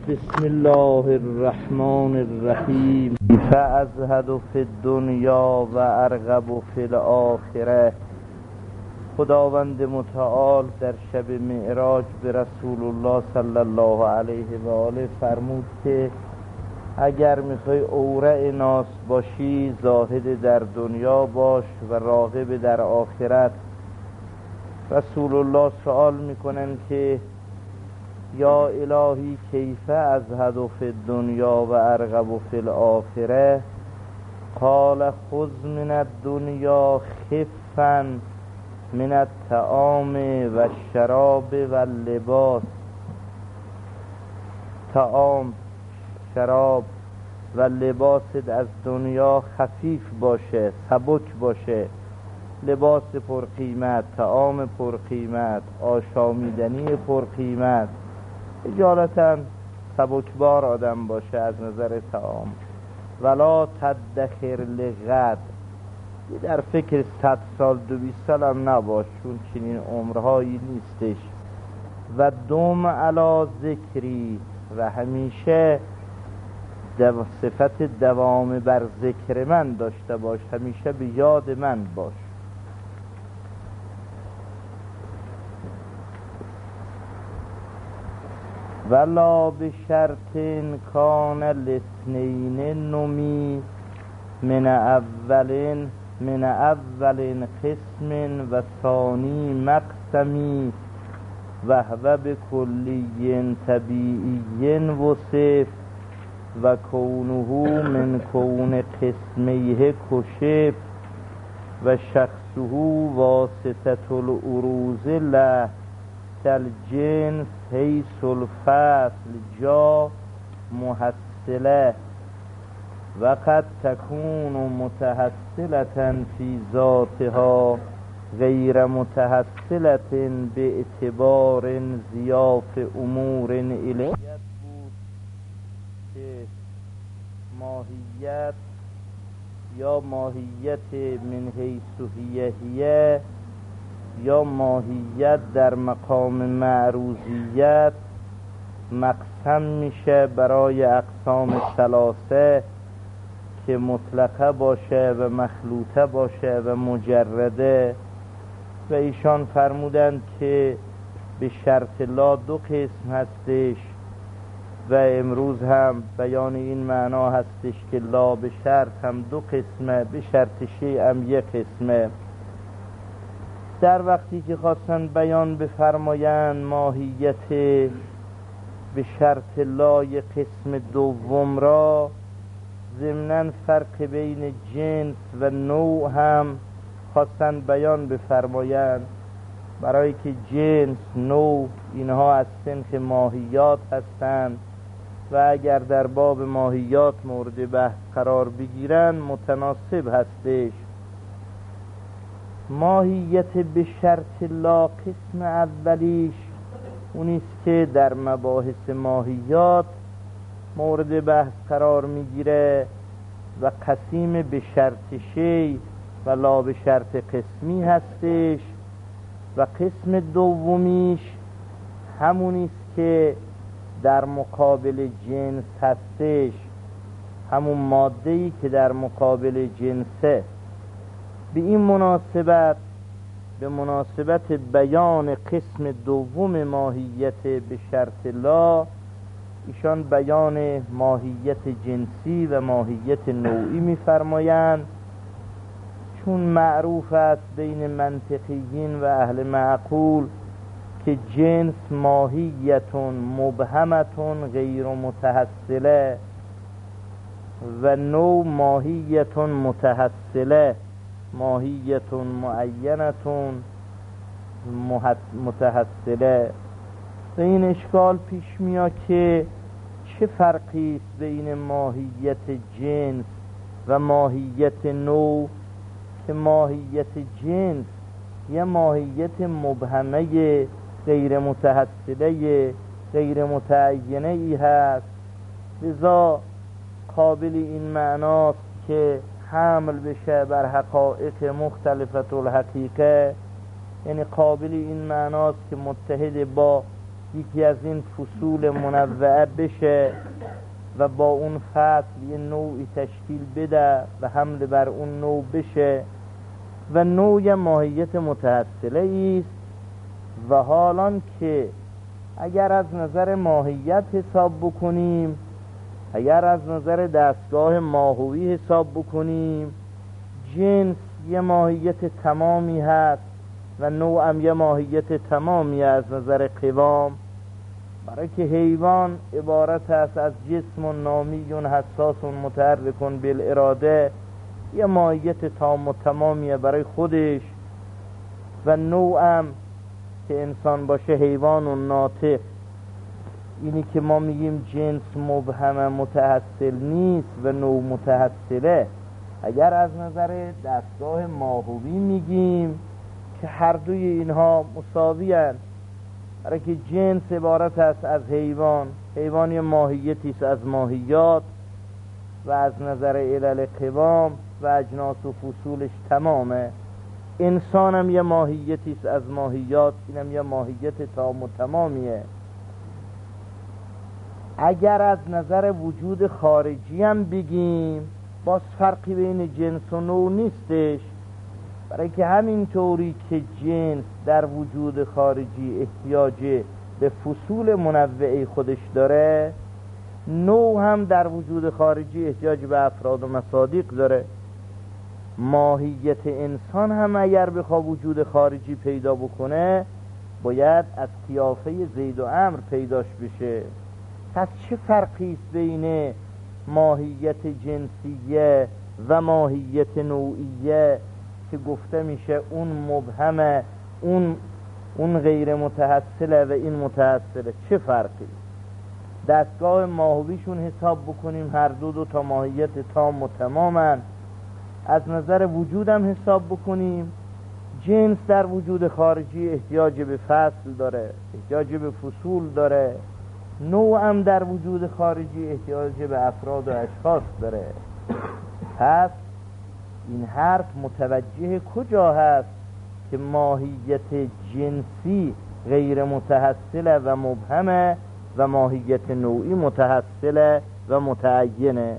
بسم الله الرحمن الرحیم. فازهد فی الدنیا و ارغب فی الاخره. خداوند متعال در شب معراج به رسول الله صلی الله علیه و آله فرمود که اگر میخوای اورع ناس باشی زاهد در دنیا باش و راغب در آخرت. رسول الله سوال میکنن که یا الهی کیف ازهد فی الدنیا و ارغب فی الاخره؟ قال خذ من الدنیا خفا من الطعام و الشراب و اللباس. طعام، شراب و لباست از دنیا خفیف باشه، سبک باشه، لباس پرقیمت، طعام پرقیمت، آشامیدنی پرقیمت، اجالتا سبکبار آدم باشه از نظر طعام. ولا تدخر لغد، در فکر 100 سال 200 سال هم نباش، چون چنین عمرهایی نیستش. و دوم علی ذکری، و همیشه صفت دوام بر ذکر من داشته باش، همیشه به یاد من باش. ولا بشرط کان الاثنین نمی من اول قسم و ثانی مقسمی و هو بکلی طبیعی وصف و کونه من کون قسمیه کشف و شخصه واسطة العروض له کالجنس حیث الفصل جا محصله و قد تکون متحصلة فی ذاتها غیر متحصلة به اعتبار ضیاف امور الیه. بود که ماهیت یا ماهیت من حیث هیه یا ماهیت در مقام معروضیت مقسم میشه برای اقسام ثلاثه که مطلقه باشه و مخلوطه باشه و مجرده. و ایشان فرمودند که به شرط لا 2 قسم هستش و امروز هم بیان این معنا هستش که لا به شرط هم 2 قسمه، به شرط شیء هم 1 قسمه. در وقتی که خواستن بیان بفرمایند ماهیت به شرط لای قسم دوم را، ضمناً فرق بین جنس و نوع هم خواستن بیان بفرمایند، برای که جنس، نوع اینها از صنف ماهیات هستند و اگر در باب ماهیات مورد بحث قرار بگیرن متناسب هستش. ماهیت به شرط لا قسم اولیش اونیست که در مباحث ماهیات مورد بحث قرار میگیره و قسیم به شرط شی و لا به شرط قسمی هستش. و قسم دومیش همونیست که در مقابل جنس هستش، همون ماده‌ای که در مقابل جنسه. به این مناسبت، به مناسبت بیان قسم دوم ماهیت به شرط لا، ایشان بیان ماهیت جنسی و ماهیت نوعی می‌فرمایند، چون معروف است بین منطقیین و اهل معقول که جنس ماهیتون مبهمتون غیر متحصله و نوع ماهیتون متحصله، ماهیتون معینتون متحصله. و این اشکال پیش میاد که چه فرقی است بین ماهیت جنس و ماهیت نوع، که ماهیت جنس یا ماهیت مبهمه غیر متحصله غیر متعینه ای هست، لذا قابل این معناست که حمل بشه بر حقایق مختلفت الحقیقه، یعنی قابل این معناست که متحد با یکی از این فصول منوعه بشه و با اون فصل یه نوعی تشکیل بده و حمل بر اون نوع بشه و نوع ماهیت متحصله است. و حالان که اگر از نظر ماهیت حساب بکنیم، اگر از نظر دستگاه ماهوی حساب بکنیم، جنس یه ماهیت تمامی هست و نوع هم یه ماهیت تمامی از نظر قوام، برای که حیوان عبارت است از جسم نامی حساس متحرک بالاراده، یه ماهیت تام و تمامیه برای خودش، و نوعم که انسان باشه حیوان و ناطق. اینی که ما میگیم جنس مبهم متحصل نیست و نوع متحصله، اگر از نظر دستگاه ماهوی میگیم که هر دوی اینها مساوی هستند، برای که جنس عبارت است از حیوان، حیوان یه ماهیتی است از ماهیات و از نظر علل قوام و اجناس و فصولش تمامه. انسان هم یه ماهیتی است از ماهیات، اینم یه ماهیت تام و تمامیه. اگر از نظر وجود خارجی هم بگیم، باز فرقی بین جنس و نوع نیستش، برای که همین طوری که جنس در وجود خارجی احتیاج به فصول منوعه خودش داره، نوع هم در وجود خارجی احتیاج به افراد و مصادیق داره. ماهیت انسان هم اگر بخواد وجود خارجی پیدا بکنه، باید از قیافه زید و عمرو پیداش بشه. پس چه فرقی است بین ماهیت جنسیه و ماهیت نوعیه که گفته میشه اون مبهمه، اون غیر متحصله و این متحصله؟ چه فرقی؟ دستگاه ماهویشون حساب بکنیم، هر دو تا ماهیت تام و تمامن. از نظر وجودم حساب بکنیم، جنس در وجود خارجی احتیاج به فصل داره، احتیاج به فصول داره. نوع هم در وجود خارجی احتیاج به افراد و اشخاص داره. پس این حرف متوجه کجا هست که ماهیت جنسی غیر متحصله و مبهمه و ماهیت نوعی متحصله و متعینه.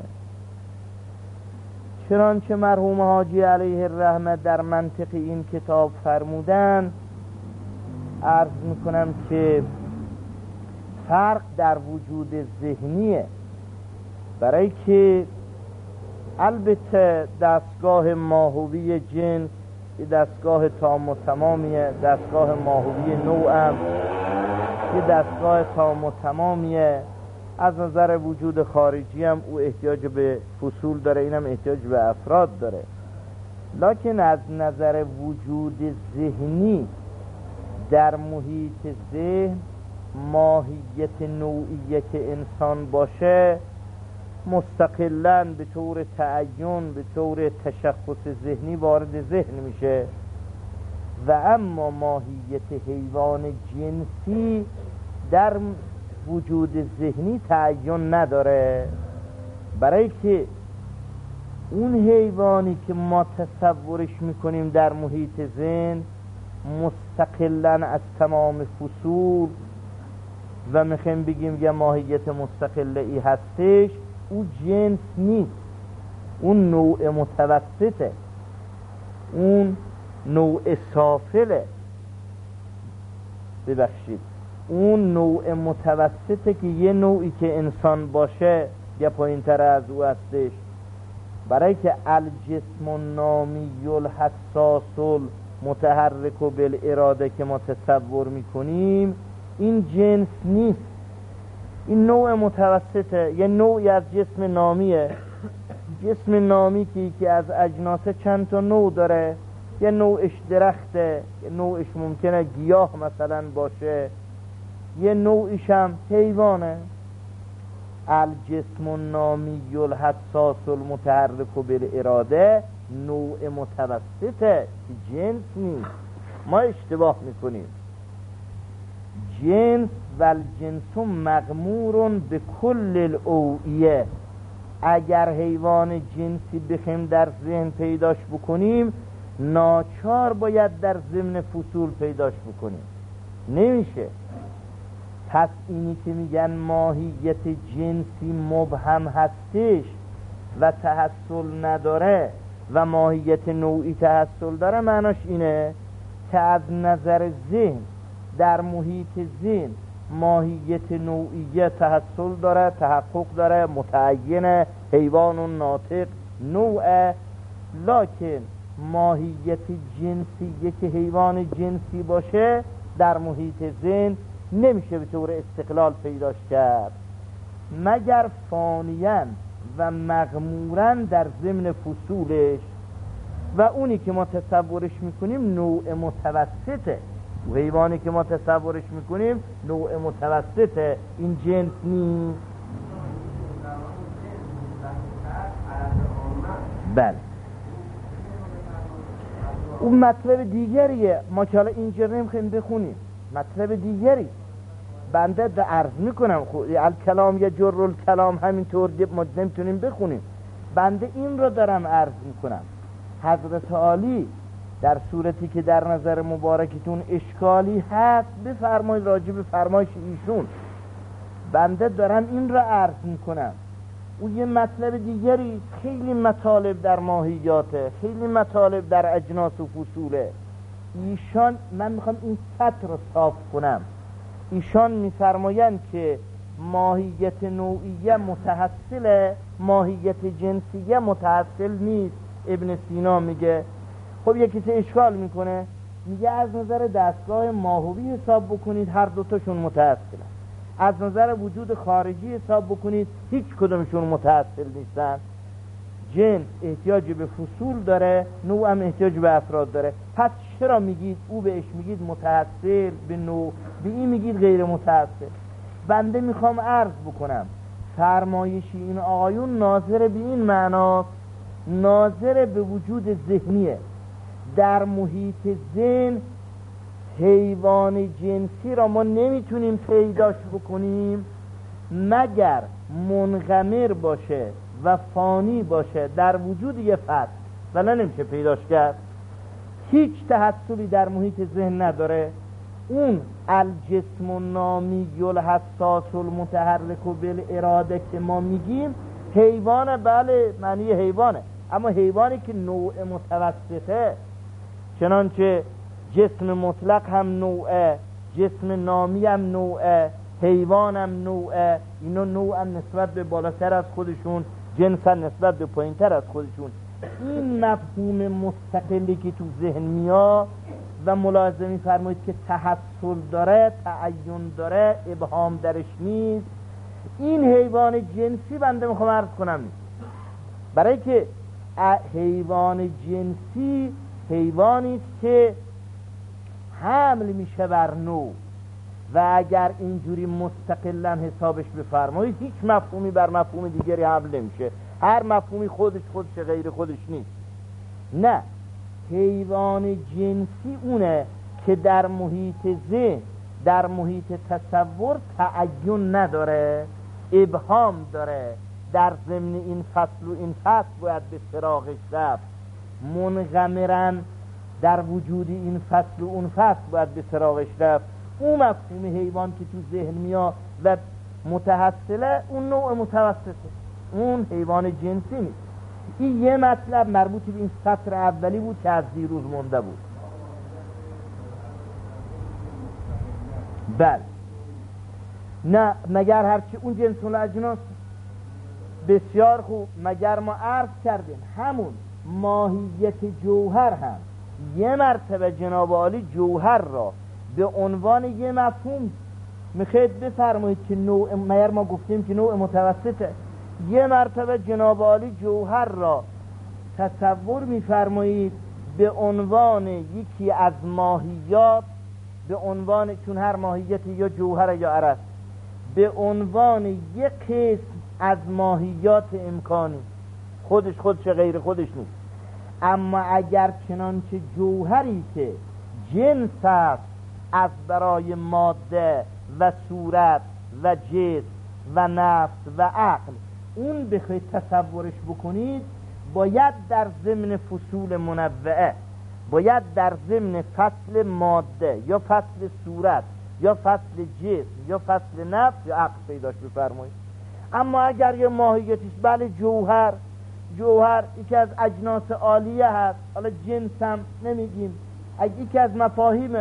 چنانچه مرحوم حاجی علیه الرحمه در منطق این کتاب فرمودن، عرض میکنم که فرق در وجود ذهنیه، برای که البته دستگاه ماهوی جنس یه دستگاه تام و تمامیه، دستگاه ماهوی نوعم یه دستگاه تام و تمامیه. از نظر وجود خارجی هم او احتیاج به فصول داره، اینم احتیاج به افراد داره. لکن از نظر وجود ذهنی در محیط ذهن، ماهیت نوعیه که انسان باشه مستقلاً به طور تعین، به طور تشخص ذهنی وارد ذهن میشه، و اما ماهیت حیوان جنسی در وجود ذهنی تعین نداره، برای که اون حیوانی که ما تصورش میکنیم در محیط ذهن مستقلاً از تمام فصول و میخوایم بگیم یه ماهیت مستقله ای هستش، او جنس نیست، اون نوع متوسطه، اون نوع سافله، ببخشید اون نوع متوسطه که یه نوعی که انسان باشه یه پایین تر از او هستش. برای که الجسم النامی الحساس المتحرک بالاراده که ما تصور میکنیم، این جنس نیست، این نوع متوسطه، یه نوعی از جسم نامیه. جسم نامی که یکی از اجناس چند تا نوع داره، یه نوعش درخته، یه نوعش ممکنه گیاه مثلا باشه، یه نوعش هم حیوانه. الجسم النامی الحساس المتحرک بالاراده نوع متوسطه که جنس نیست. ما اشتباه میکنیم. جنس و الجنس مغمور به کل الاوعیه. اگر حیوان جنسی بخیم در ذهن پیداش بکنیم، ناچار باید در ضمن فصول پیداش بکنیم، نمیشه. پس اینی که میگن ماهیت جنسی مبهم هستش و تحصل نداره و ماهیت نوعی تحصل داره، معناش اینه که از نظر ذهن در محیط ذهن ماهیت نوعیه تحصل داره، تحقق داره، متعینه، حیوان و ناطق نوعه، لکن ماهیت جنسی که حیوان جنسی باشه در محیط ذهن نمیشه به طور استقلال پیداش کرد مگر فانیاً و مغموراً در ضمن فصولش، و اونی که ما تصورش میکنیم نوع متوسطه. و حیوانی که ما تصورش میکنیم نوع متوسطه، این جنس نیست. بله اون مطلب دیگریه، ما که حالا اینجا نمیخوایم بخونیم، مطلب دیگری بنده عرض میکنم. الکلام یا جر الکلام همینطور ما نمیتونیم بخونیم، بنده این رو دارم عرض میکنم. حضرت عالی در صورتی که در نظر مبارکتون اشکالی هست بفرمایید راجع به فرمایش ایشون، بنده دارم این را عرض میکنم. او یه مطلب دیگری، خیلی مطالب در ماهیاته، خیلی مطالب در اجناس و فصوله. ایشان، من میخوام این سطر رو صاف کنم، ایشان میفرمایند که ماهیت نوعیه متحصله، ماهیت جنسیه متحصل نیست. ابن سینا میگه، خب یکی که اشکال میکنه، میگه از نظر دستگاه ماهوی حساب بکنید هر دوتاشون متحصلن، از نظر وجود خارجی حساب بکنید هیچ کدومشون متحصل نیستن. جنس احتیاج به فصول داره، نوع هم احتیاج به افراد داره. پس چرا میگید او بهش میگید متحصل به نوع، به این میگید غیر متحصل؟ بنده میخوام عرض بکنم فرمایشی این آقایون ناظر به این معناست، ناظر به وجود ذهنیه. در محیط ذهن حیوان جنسی را ما نمیتونیم پیداش بکنیم مگر منغمر باشه و فانی باشه در وجود یه فرد، ولی نمیشه پیداش کرد. هیچ تحصلی در محیط ذهن نداره. اون الجسم النامی الحساس المتحرک و بالاراده که ما میگیم حیوانه، بله معنی حیوانه، اما حیوانی که نوع متوسطه، چنانچه جسم مطلق هم نوعه، جسم نامی هم نوعه، حیوان هم نوعه. اینا نوع هم نسبت به بالاتر از خودشون، جنس هم نسبت به پایینتر از خودشون. این مفهوم مستقلی که تو ذهن میاد و ملاحظه می‌فرمایید که تحصل داره، تعین داره، ابهام درش نیست، این حیوان جنسی بنده میخوام عرض کنم نیست. برای که حیوان جنسی حیوانی است که حمل میشه بر نوع، و اگر اینجوری مستقلا حسابش بفرمایید هیچ مفهومی بر مفهوم دیگری حمل نمیشه، هر مفهومی خودش غیر خودش نیست. نه، حیوان جنسی اونه که در محیط ذهن، در محیط تصور تعین نداره، ابهام داره. در ضمن این فصل و این فصل باید به سراغش رفت، منغمرن در وجود این فصل و اون فصل باید به سراغش رفت. اون مفهوم حیوان که تو ذهن میاد و متحصله، اون نوع متوسطه، اون حیوان جنسی نیست. این یه مطلب مربوط به این سطر اولی بود که از دیروز مونده بود. بله، نه مگر هرچی اون جنس الاجناس. بسیار خوب، مگر ما عرض کردیم همون ماهیت جوهر هم یه مرتبه جناب عالی جوهر را به عنوان یه مفهوم میخواید بفرمایید که نوع، مگر ما گفتیم که نوع متوسطه، یه مرتبه جناب عالی جوهر را تصور میفرمایید به عنوان یکی از ماهیات، به عنوان، چون هر ماهیت یا جوهر یا عرض، به عنوان یک قسم از ماهیات امکانی، خودش غیر خودش نیست. اما اگر چنانچه جوهری که جنس است از برای ماده و صورت و جسم و نفس و عقل، اون بخواید تصورش بکنید، باید در ضمن فصول منوعه، باید در ضمن فصل ماده یا فصل صورت یا فصل جسم یا فصل نفس یا عقل پیداش بفرمایید. اما اگر یه ماهیتیش بله جوهر یکی از اجناس عالیه هست، حالا جنس هم نمیگیم، یکی از مفاهیم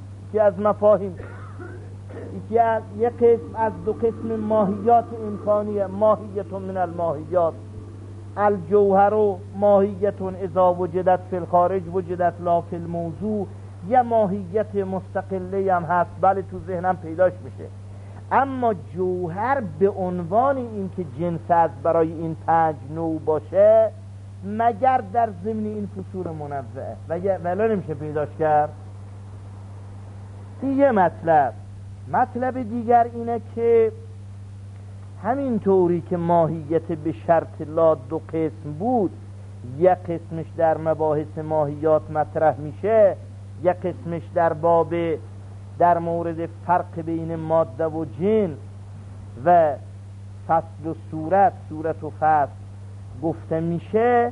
یه قسم از دو قسم ماهیات امکانیه، ماهیت من الماهیات، الجوهر ماهیت اذا وجدت فی الخارج وجدت لا فی الموضوع، یه ماهیت مستقله هم هست، بله تو ذهنم پیداش میشه. اما جوهر به عنوان این که جنس از برای این 5 نوع باشه مگر در ضمن این فصول منوعه ولی نمیشه پیداش کرد. یه مطلب دیگر اینه که همینطوری که ماهیت به شرط لا 2 قسم بود، یک قسمش در مباحث ماهیات مطرح میشه، یک قسمش در مورد فرق بین ماده و جنس و فصل و صورت و فصل گفته میشه.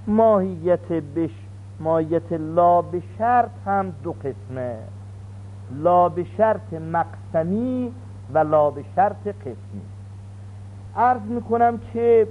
ماهیت لا به شرط هم 2 قسمه، لا به شرط مقسمی و لا به شرط قسمی. عرض میکنم که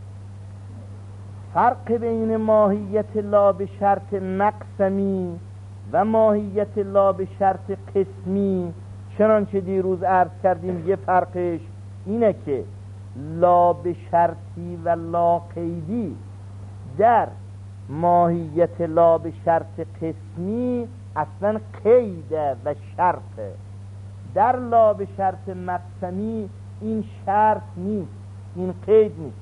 فرق بین ماهیت لا به شرط مقسمی و ماهیت لا به شرط قسمی، چنانچه دیروز عرض کردیم، یه فرقش اینه که لا به شرطی و لا قیدی در ماهیت لا به شرط قسمی اصلا قیده و شرطه، در لا به شرط مقسمی این شرط نیست، این قید نیست.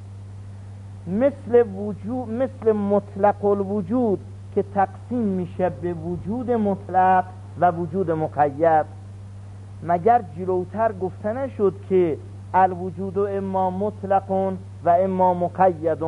مثل مطلق الوجود که تقسیم میشه به وجود مطلق و وجود مقید. مگر جلوتر گفته نشد که الوجود اما مطلق و اما مقید؟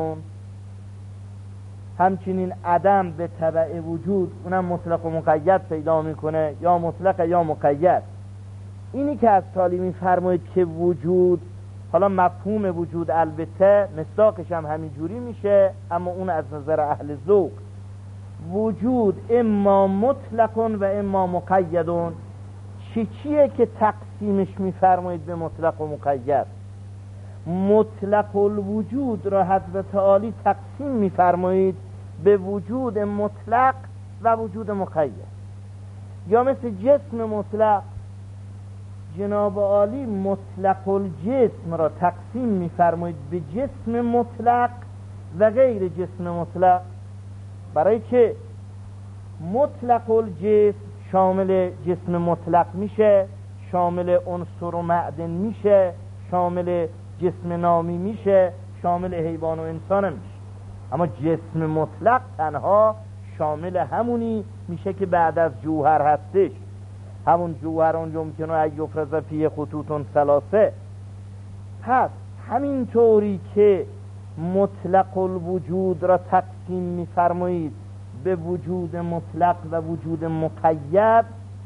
همچنین عدم به تبع وجود اونم مطلق و مقید پیدا میکنه، یا مطلق یا مقید. اینی که از تالی میفرمایید که وجود، حالا مفهوم وجود البته مصداقش هم همین جوری میشه، اما اون از نظر اهل ذوق وجود اما مطلق و اما مقید. چیه که تقسیمش میفرمایید به مطلق و مقید؟ مطلق الوجود را حضرت عالی تقسیم میفرمایید به وجود مطلق و وجود مقید. یا مثل جسم مطلق، جناب عالی مطلق الجسم را تقسیم میفرمایید به جسم مطلق و غیر جسم مطلق، برای که مطلق الجسم شامل جسم مطلق میشه، شامل عنصر و معدن میشه، شامل جسم نامی میشه، شامل حیوان و انسان میشه. اما جسم مطلق تنها شامل همونی میشه که بعد از جوهر هستش، همون جوهر اون یمکنه ان یفرز فیه خطوط ثلاثه. پس همینطوری که مطلق الوجود را تقسیم میفرمایید به وجود مطلق و وجود مقید،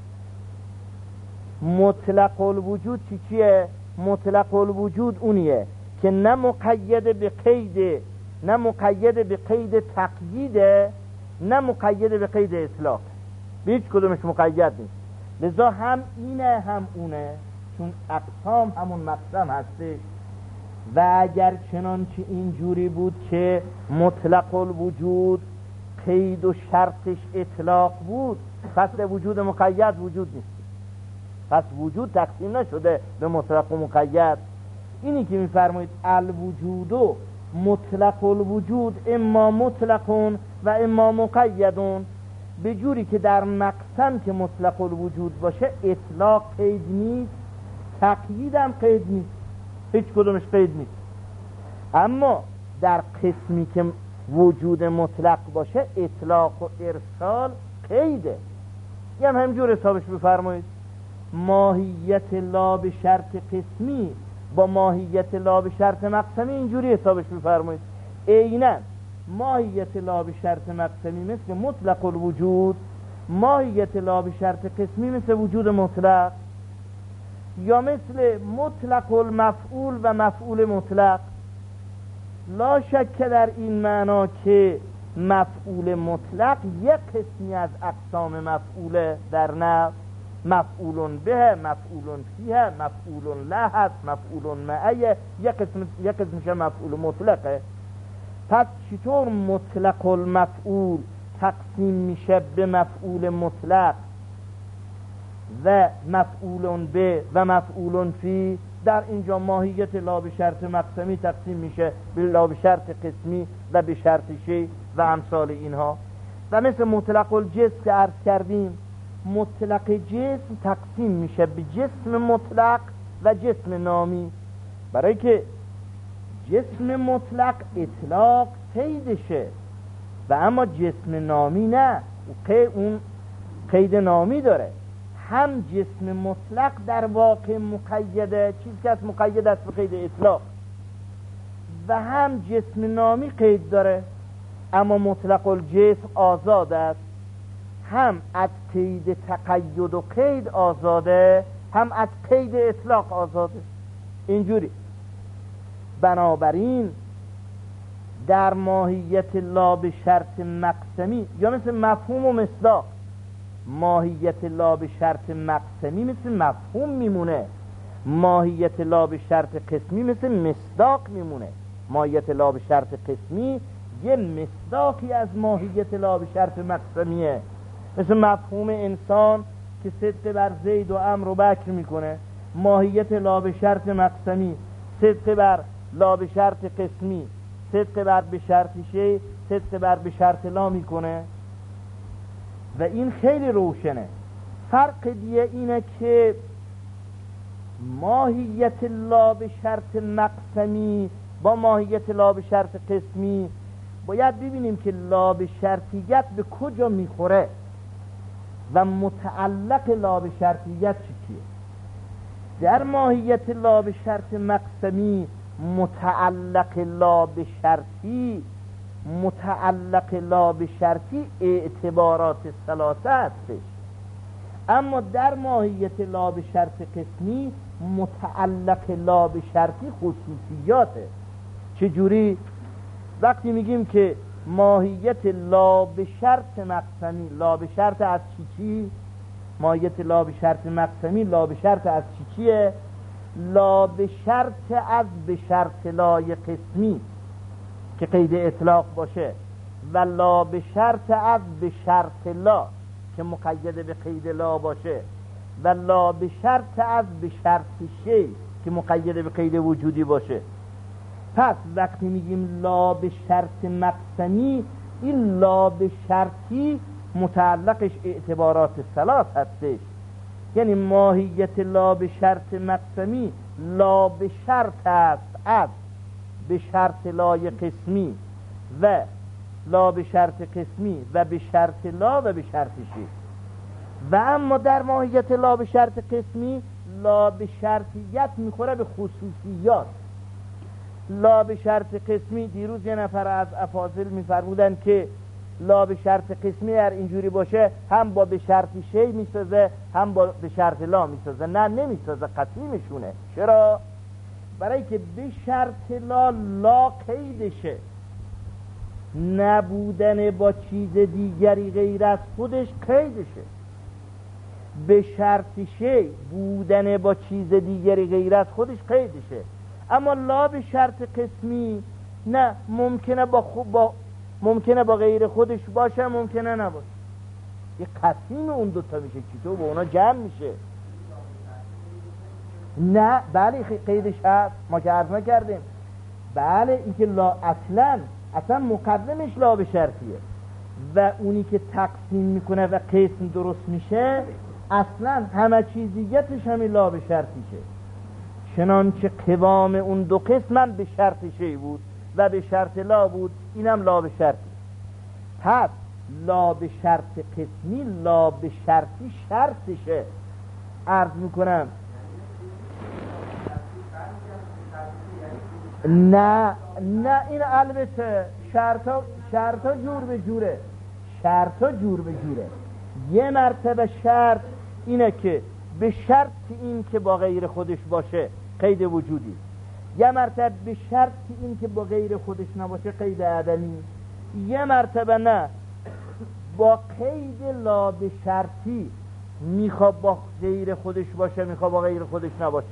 مطلق الوجود چیه؟ مطلق الوجود اونیه که نه مقید به قید تقییده، نه مقید به قید اطلاق، به هیچ کدومش مقید نیست. لذا هم اینه هم اونه، چون اقسام همون مقسم هسته. و اگر چنانچه اینجوری بود که مطلق الوجود قید و شرطش اطلاق بود، پس وجود مقید وجود نیست، پس وجود تقسیم نشده به مطلق و مقید. اینی که میفرمایید الوجود مطلق الوجود اما مطلق و اما مقید، به جوری که در مقسم که مطلق الوجود باشه اطلاق قید نیست، تقیید هم قید نیست، هیچ کدومش قید نیست. اما در قسمی که وجود مطلق باشه اطلاق و ارسال قیده. یه هم همجور حسابش بفرمایید. ماهیت لا به شرط قسمی با ماهیت لا به شرط مقسمی اینجوری حسابش بفرمایید. عیناً ماهیت لا به شرط مقسمی مثل مطلق الوجود، ماهیت لا به شرط قسمی مثل وجود مطلق، یا مثل مطلق المفعول و مفعول مطلق. لا شک در این معنا که مفعول مطلق یک قسمی از اقسام مفعول در نحو، مفعول به، مفعول فیه، مفعول له هست، مفعول معه، یک قسمش مفعول مطلقه. پس چطور مطلق المفعول تقسیم میشه به مفعول مطلق و مفعول به و مفعول فی؟ در اینجا ماهیت لا به شرط مقسمی تقسیم میشه به لا به شرط قسمی و به شرط شی و امثال اینها. و مثل مطلق الجسم که عرض کردیم، مطلق جسم تقسیم میشه به جسم مطلق و جسم نامی، برای که جسم مطلق اطلاق قیدشه و اما جسم نامی نه، اون قید نامی داره. هم جسم مطلق در واقع مقیده، چیزی که از مقید است به قید اطلاق، و هم جسم نامی قید داره، اما مطلق الجسم آزاد است، هم از قید تقید و قید آزاده، هم از قید اطلاق آزاده. اینجوری بنابراین در ماهیت لا به شرط مقسمی یا مثل مفهوم و مصداق، ماهیت لا به شرط مقسمی مثل مفهوم میمونه، ماهیت لا به شرط قسمی مثل مصداق میمونه. ماهیت لا به شرط قسمی یه مصداقی از ماهیت لا به شرط مقسمیه، مثل مفهوم انسان که صدق بر زید و عمرو و بکر میکنه. ماهیت لا به شرط مقسمی صدق بر لا به شرط قسمی، صدق بر به شرط شی، صدق بر به شرط لا میکنه و این خیلی روشنه. فرق دیگه اینه که ماهیت لا به شرط مقسمی با ماهیت لا به شرط قسمی باید ببینیم که لا به شرطیت به کجا میخوره و متعلق لا به شرطیت چیه. در ماهیت لا به شرط مقسمی متعلق لا به شرطی، متعلق لا به شرطی اعتبارات ثلاثه هستش، اما در ماهیت لا به شرط قسمی متعلق لا به شرطی خصوصیاته. چجوری؟ وقتی میگیم که ماهیت لا به شرط مقسمی، لا به شرط از چی؟ ماهیت لا به شرط مقسمی لا به شرط از چیه؟ لا به شرط از به شرط لای قسمی که قید اطلاق باشه و لا به شرط از به شرط لا که مقید به قید لا باشه و لا به شرط از به شرط شی که مقید به قید وجودی باشه. پس وقتی میگیم لا به شرط مقسمی، این لا به شرطی متعلقش اعتبارات ثلاث هستش، یعنی ماهیت لا به شرط مقسمی لا به شرط است از به شرط لای قسمی و لا به شرط قسمی و به شرط لا و به شرط شی. و اما در ماهیت لا به شرط قسمی لا به شرطیت میخوره به خصوصیات. لا به شرط قسمی، دیروز یه نفر از افاضل میفرمودن که لا به شرط قسمی اگر اینجوری باشه هم با به شرط شی میسازه هم با به شرط لا میسازه. نه، نمیسازه، قسیمشونه. چرا؟ برای که به شرط لا قیدشه، نبودن با چیز دیگری غیر از خودش قیدشه. به شرط شی بودن با چیز دیگری غیر از خودش قیدشه. اما لا به شرط قسمی نه، ممکنه با غیر خودش باشه، ممکنه نباشه. یه قسیم اون دوتا میشه، چطور با اونا جمع میشه؟ نه، بله قیدش هست، ما که عرض نکردیم. بله، این که لا اصلا مقدمش لا به شرطیه و اونی که تقسیم میکنه و قسم درست میشه اصلا همه چیزیتش همین لا به شرطیشه. چنانچه قوام اون دو قسم به شرط شی بود و به شرط لا بود، اینم لا به شرطی. پس لا به شرط قسمی لا به شرطی شرطشه. عرض میکنم نه این البته شرطا جور به جوره، شرطا جور به جوره. یه مرتبه شرط اینه که به شرط این که با غیر خودش باشه قید وجودی، یه مرتبه به شرط این که با غیر خودش نباشه قید عدمی، یه مرتبه نه با قید لا به شرطی میخواد با غیر خودش باشه، میخواد با غیر خودش نباشه.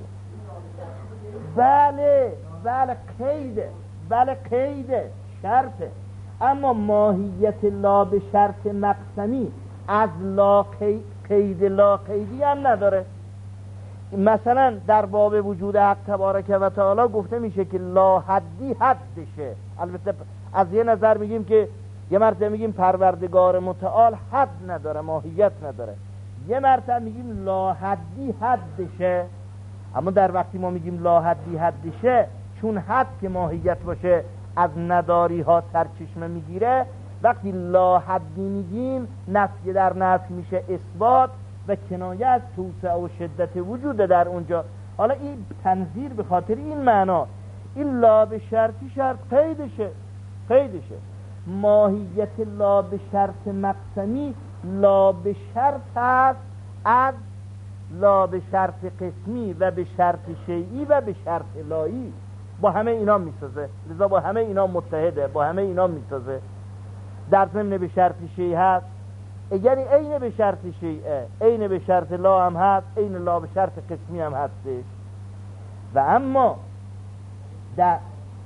بله قیده، بله قیده، شرطه. اما ماهیت لا به شرط مقسمی از لا قید لا قیدی هم نداره. مثلا در باب وجود حق تبارک و تعالی گفته میشه که لا حدی حدشه. البته از یه نظر میگیم که یه مرتبه میگیم پروردگار متعال حد نداره، ماهیت نداره، یه مرتبه میگیم لا حدی حدشه. اما در وقتی ما میگیم لا حدی حدشه، چون حد که ماهیت باشه از نداری ها سرچشمه میگیره، وقتی لا حدی میگیم نفی در نفی میشه اثبات و کنایه از توسعه و شدت وجود در اونجا. حالا این تنظیر به خاطر این معنا، این لا به شرطی شرط قیدشه. ماهیت لا به شرط مقسمی لا به شرط هست از لا به شرط قسمی و به شرط شیعی و به شرط لایی. با همه اینا میسازه، لذا با همه اینا متحده، با همه اینا میسازه. در ضمن به شرط شیعی هست، یعنی عین به شرط شیعه، عین به شرط لا هم هست، عین لا به شرط قسمی هم هستش. و اما در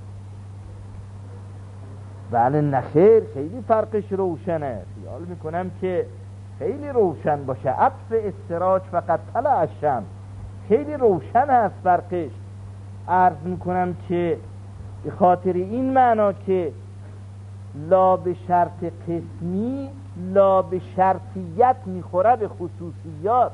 بله نخیر، خیلی فرقش روشنه. خیال میکنم که خیلی روشن باشه. عطف استراج فقط طلع الشمس، خیلی روشن هست فرقش. عرض میکنم که به خاطر این معنا که لا به شرط قسمی لا به شرطیت میخوره به خصوصیات،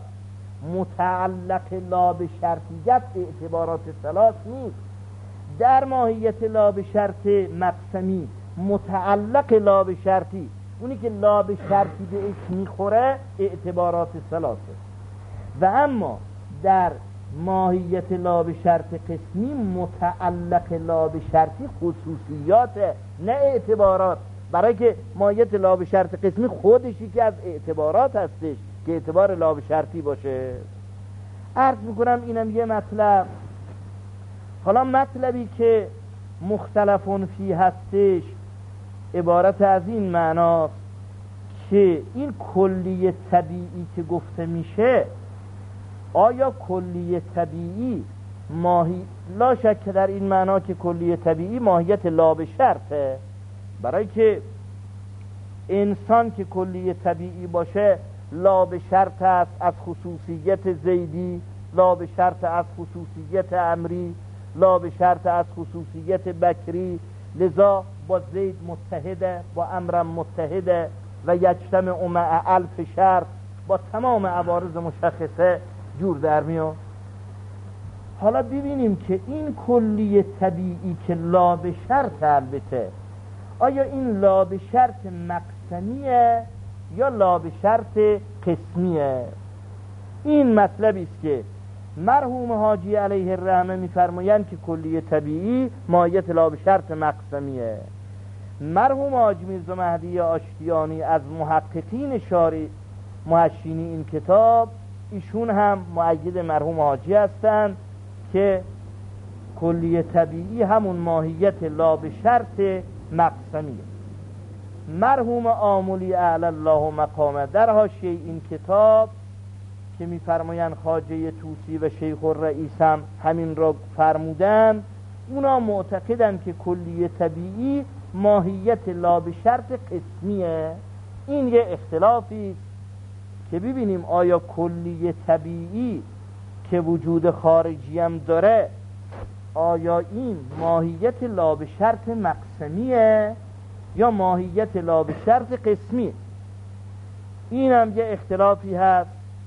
متعلق لا به شرطیت اعتبارات ثلاث نیست. در ماهیت لا به شرط مقسمی متعلق لا به شرطی، اونی که لا به شرطی بهش میخوره اعتبارات ثلاثه. و اما در ماهیت لا به شرط قسمی متعلق لا به شرطی خصوصیات نه اعتبارات، برای که ماهیت لا به شرط قسمی خودشی که از اعتبارات هستش که اعتبار لا به شرطی باشه. عرض میکنم اینم یه مطلب. حالا مطلبی که مختلفون فی هستش عبارت از این معناست که این کلی طبیعی که گفته میشه، آیا کلی طبیعی لا شک در این معنا که کلی طبیعی ماهیت لا به شرطه، برای که انسان که کلی طبیعی باشه لا به شرط است از خصوصیت زیدی، لا به شرط از خصوصیت امری، لا به شرط از خصوصیت بکری، لذا با زید متحده، با امرم متحده و یجتمع مع الف شرط، با تمام عوارض مشخصه جور در میاد. حالا ببینیم که این کلی طبیعی که لا به شرط، البته آیا این لا به شرط مقسمیه یا لا به شرط قسمیه؟ این مطلبی است که مرحوم حاجی علیه الرحمه میفرمایند که کلی طبیعی ماهیت لا به شرط مقسمیه. مرحوم حاجی میرزا مهدی آشتیانی از محققین شارع محشینی این کتاب، ایشون هم مؤید مرحوم حاجی هستند که کلی طبیعی همون ماهیت لا به شرط مقسمیه. مرحوم آملی اعلی الله مقامه در حاشیه این کتاب که میفرمایند خواجه طوسی و شیخ الرئیس هم همین را فرمودن، اونا معتقدن که کلی طبیعی ماهیت لا به شرط قسمیه. این یه اختلافی است که ببینیم آیا کلی طبیعی که وجود خارجی هم داره، آیا این ماهیت لا به شرط مقسمیه یا ماهیت لا به شرط قسمیه؟ این هم یه اختلافی هست.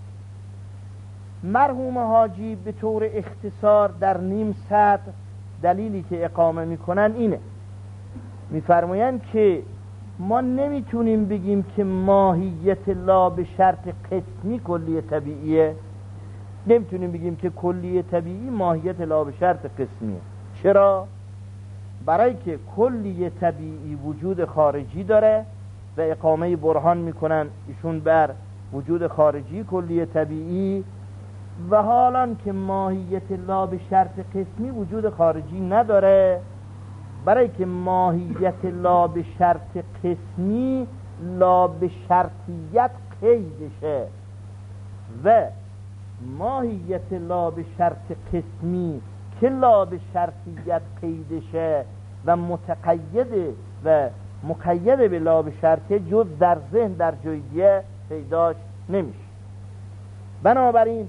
مرحوم حاجی به طور اختصار در نیم سطر دلیلی که اقامه میکنن اینه، میفرمایند که ما نمیتونیم بگیم که ماهیت لا به شرط قسمی کلی طبیعیه، نمیتونیم بگیم که کلی طبیعی ماهیت لا به شرط قسمیه. چرا؟ برای که کلی طبیعی وجود خارجی داره و اقامه برهان میکنن ایشون بر وجود خارجی کلی طبیعی، و حالان که ماهیت لا به شرط قسمی وجود خارجی نداره، برای که ماهیت لا به شرط قسمی لا به شرطیت قیدشه و ماهیت لا به شرط قسمی که لا به شرطیت قیدشه و متقید و مقید به لا به شرطه جز در ذهن در جای دیگه پیداش نمیشه. بنابراین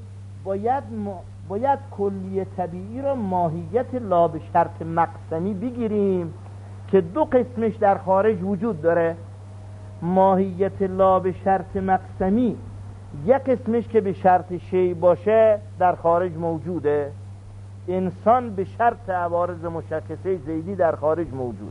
باید کلیه طبیعی را ماهیت لا به شرط مقسمی بگیریم که دو قسمش در خارج وجود داره. ماهیت لا به شرط مقسمی یک قسمش که به شرط شیء باشه در خارج موجوده، انسان به شرط عوارض مشخصه زیدی در خارج موجوده.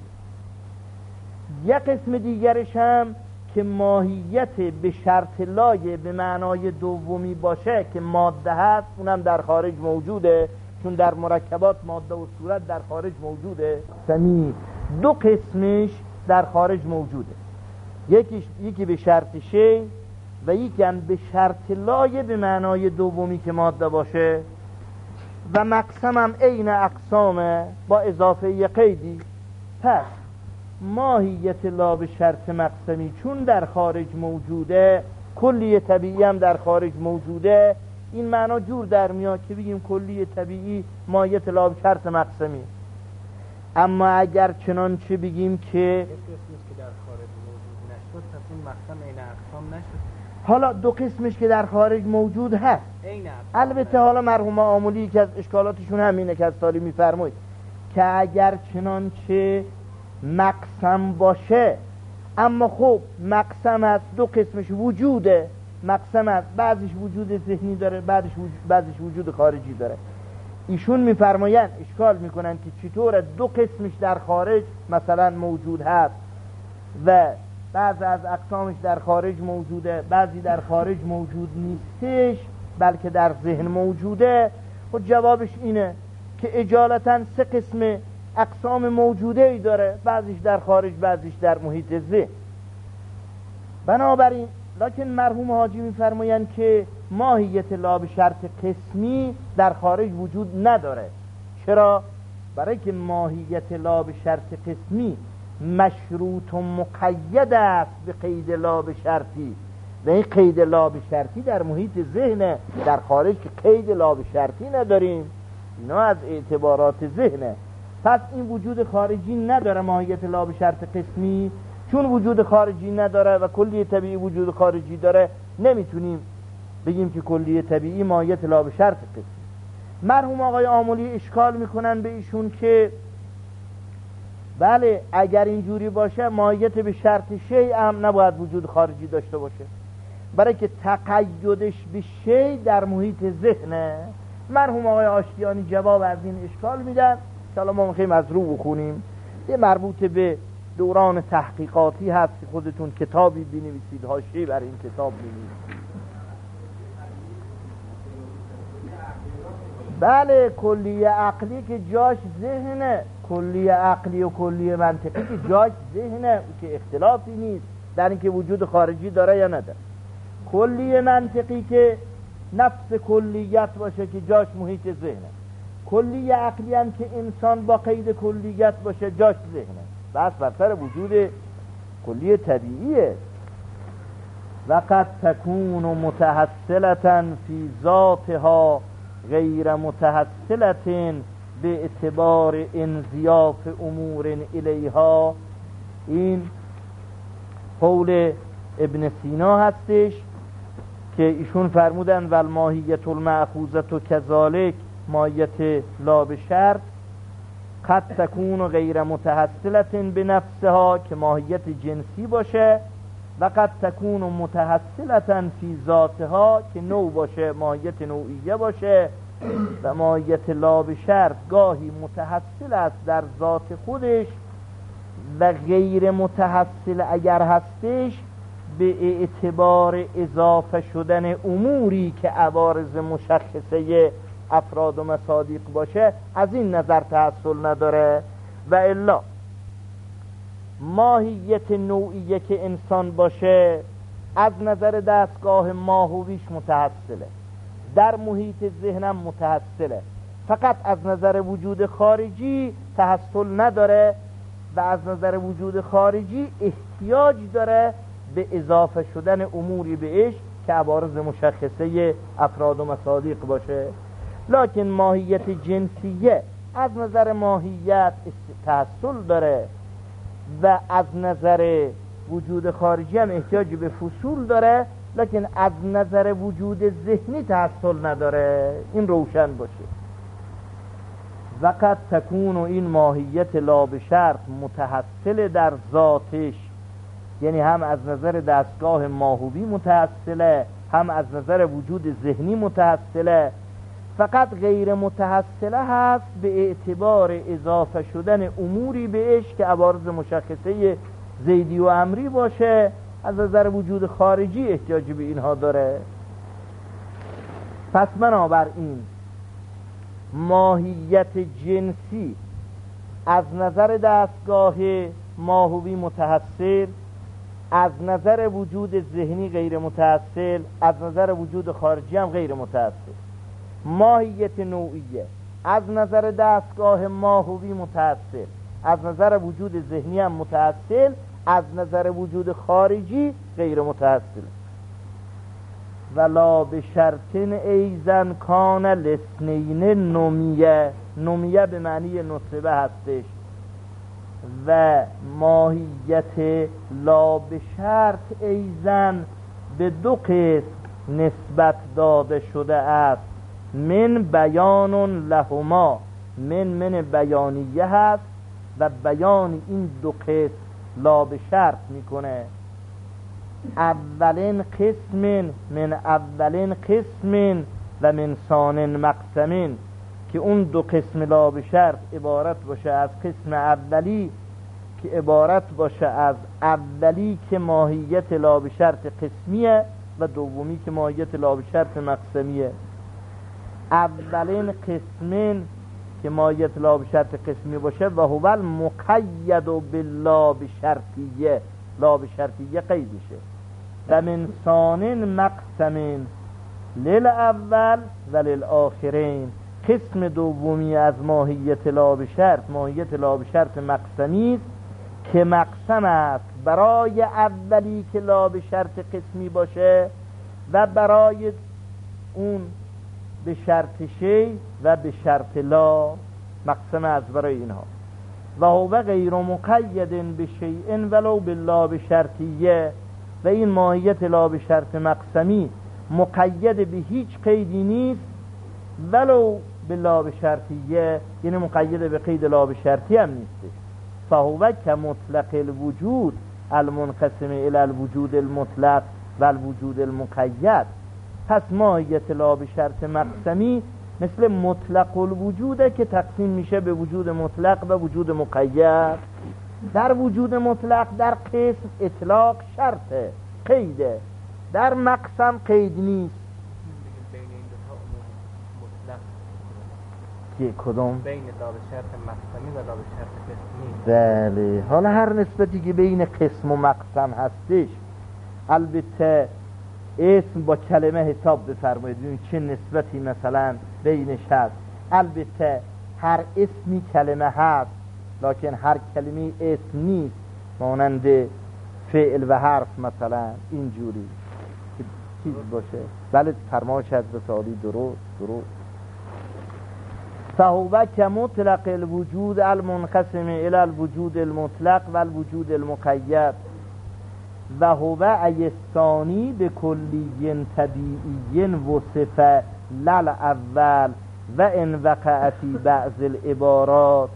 یک قسم دیگرش هم که ماهیت به شرط لایه به معنای دومی باشه که ماده هست، اونم در خارج موجوده، چون در مرکبات ماده و صورت در خارج موجوده. دو قسمش در خارج موجوده، یکی به شرط شیء و یکی هم به شرط لایه به معنای دومی که ماده باشه. و مقسم هم عین اقسامه با اضافه قیدی. پس ماهیت لا به شرط مقسمی چون در خارج موجوده، کلی طبیعی هم در خارج موجوده، این معنا جور در میاد که بگیم کلی طبیعی ماهیت لا به شرط مقسمی. اما اگر چنانچه بگیم که در خارج موجود نشد، پس این مقسم عین اقسام نشد. حالا دو قسمش که در خارج موجود هست، البته حالا مرحوم آملی که از اشکالاتشون همینه که از سالی میفرمایید که اگر چنانچه مقسم باشه، اما خب مقسم از دو قسمش وجوده، مقسم از بعضش وجود ذهنی داره، بعضش وجود خارجی داره. ایشون میفرمایند اشکال میکنن که چطور دو قسمش در خارج مثلا موجود هست و بعضی از اقسامش در خارج موجوده، بعضی در خارج موجود نیستش بلکه در ذهن موجوده. و جوابش اینه که اجالتا سه قسم اقسام موجوده ای داره، بعضیش در خارج، بعضیش در محیط ذهن. بنابراین لکن مرحوم حاجی میفرمایند که ماهیت لا به شرط قسمی در خارج وجود نداره. چرا؟ برای که ماهیت لا به شرط قسمی مشروط و مقید است به قید لا به شرطی و این قید لا به شرطی در محیط ذهنه، در خارج که قید لا به شرطی نداریم، اینا از اعتبارات ذهنه. پس این وجود خارجی نداره ماهیت لا به شرط قسمی. چون وجود خارجی نداره و کلی طبیعی وجود خارجی داره، نمیتونیم بگیم که کلی طبیعی ماهیت لا به شرط قسمی. مرحوم آقای آملی اشکال میکنن به ایشون که بله اگر اینجوری باشه ماهیت به شرط شیء هم نباید وجود خارجی داشته باشه، برای که تقیدش به شیء در محیط ذهنه. مرحوم آقای آشتیانی جواب از این اشکال میدن که حالا ما میخوایم از رو بخونیم. یه مربوط به دوران تحقیقاتی هست که خودتون کتابی بنویسید، حاشیه بر این کتاب بنویسید. بله کلیه عقلی که جاش ذهنه، کلیه عقلی و کلیه منطقی که جاش ذهنه، که اختلافی نیست در اینکه وجود خارجی داره یا نداره. کلیه منطقی که نفس کلیت باشه که جاش محیط ذهنه. کلیه عقلی هم که انسان با قید کلیت باشه جاش ذهنه. بس بر سر وجود کلیه طبیعیه. وقد تكون متحصلة فی ذاتها غیر متحصلة به اعتبار انضیاف امور الیها. این قول ابن سینا هستش که ایشون فرمودن والماهیت المأخوذة کذالک ماهیت لا به شرط قد تكون غیر متحصلة به نفسها که ماهیت جنسی باشه، و قد تكون متحصلة فی ذاتها که نوع باشه، ماهیت نوعیه باشه. و ماهیت لا به شرط گاهی متحصل است در ذات خودش و غیر متحصل اگر هستش به اعتبار اضافه شدن اموری که عوارض مشخصه افراد و مصادیق باشه، از این نظر تحصل نداره. و الا ماهیت نوعیه که انسان باشه از نظر دستگاه ماهویش متحصله، در محیط ذهنم متحصله، فقط از نظر وجود خارجی تحصل نداره و از نظر وجود خارجی احتیاج داره به اضافه شدن اموری بهش که عوارض مشخصه افراد و مصادیق باشه. لکن ماهیت جنسیه از نظر ماهیت تحصل داره و از نظر وجود خارجی هم احتیاج به فصول داره، لکن از نظر وجود ذهنی تحصل نداره. این روشن باشه. وقد تکون این ماهیت لا به شرط متحصل در ذاتش، یعنی هم از نظر دستگاه ماهوی متحصله، هم از نظر وجود ذهنی متحصله، فقط غیر متحصله هست به اعتبار اضافه شدن اموری بهش که عوارض مشخصه زیدی و امری باشه. از نظر وجود خارجی احتیاج به اینها داره. پس بنابراین ماهیت جنسی از نظر دستگاه ماهوی متحصل، از نظر وجود ذهنی غیر متحصل، از نظر وجود خارجی هم غیر متحصل. ماهیت نوعیه از نظر دستگاه ماهوی متحصل، از نظر وجود ذهنی هم متحصل، از نظر وجود خارجی غیر متحصل. ولا به شرطن ایزن کان لسنین نمیه، نمیه به معنی نصبه هستش. و ماهیت لا به شرط ایزن به دو قسم نسبت داده شده است. من بیان لهما، من بیانیه هست و بیان این دو قسم لا به شرط میکنه. اولین قسم من اولین قسم و من ثانین مقسمین، که اون دو قسم لا به شرط عبارت باشه از قسم اولی که عبارت باشه از اولی که ماهیت لا به شرط قسمیه و دومی که ماهیت لا به شرط مقسمیه. اولین قسمین که ماهیت لا به شرط قسمی باشه و هو المقید باللا به شرطیه، لا به شرطیه قیدشه. و من ثانین مقسمین للاول و للآخرین، قسم دومی از ماهیت لا به شرط ماهیت لا به شرط مقسمی است که مقسم است برای اولی که لا به شرط قسمی باشه و برای اون به شرط شی و به شرط لا، مقسم از برای اینها. و هو غیر مقید به شیء ولو باللا به شرطیه، و این ماهیت لا به شرط مقسمی مقید به هیچ قیدی نیست ولو باللا به شرطیه، یعنی مقید به قید لا به شرطی هم نیست. فهو کمطلق الوجود المنقسم الى الوجود المطلق و الوجود المقید. پس ماهیت لا به شرط مقسمی مثل مطلق الوجوده که تقسیم میشه به وجود مطلق و وجود مقید. در وجود مطلق در قسم اطلاق شرطه، قیده، در مقسم قید نیست. بین این دو تا مطلق که کدوم؟ بین لا به شرط مقسمی و لا به شرط قسمی. بله، حالا هر نسبتی که بین قسم و مقسم هستش، البته اسم با کلمه حساب بفرمایید ببینید چه نسبتی مثلا بینش هست. البته هر اسمی کلمه هست، لکن هر کلمه اسم نیست، مانند فعل و حرف مثلا اینجوری که چیز باشه. بله فرمایش حضرت عالی درست. فهو کمطلق الوجود المنقسم الى الوجود المطلق و الوجود المقید و هو ایستانی به کلی طبیعی وصف لل اول و ان وقعتی بعض العبارات